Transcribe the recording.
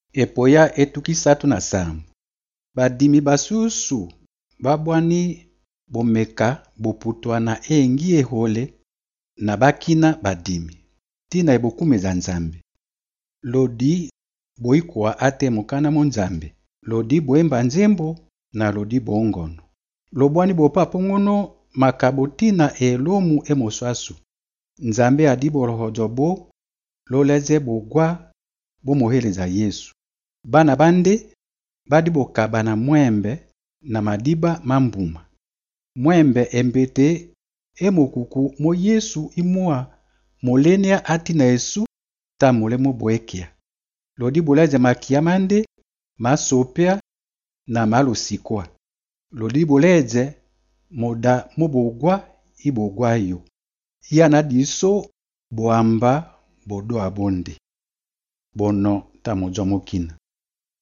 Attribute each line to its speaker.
Speaker 1: Epoya etukisatu na sambo. Badimi basusu babwani bomeka boputwana engi ehole na bakina badimi. Tina ebokumeza Nzambe. Lodi boikwa ate mokana mo Nzambe. Lodi boemba nzembo na lodi bongono. Lobwani bopapo ngono makabo tina elomu emoswasu. Nzambe adibo rohojobo loleze bogwa bomoheleza Yesu. Bana bande badibo kabana mwembe na madiba mambuma. Mwembe embete emokuku mo Yesu imua molenia atina Yesu ta molemo boekia. Lodi boleze makia mande masopea na malusikwa. Lodi boleze moda mobogwa ibogwa yo. Yana diso boamba bodo abonde. Bono ta mojomokina.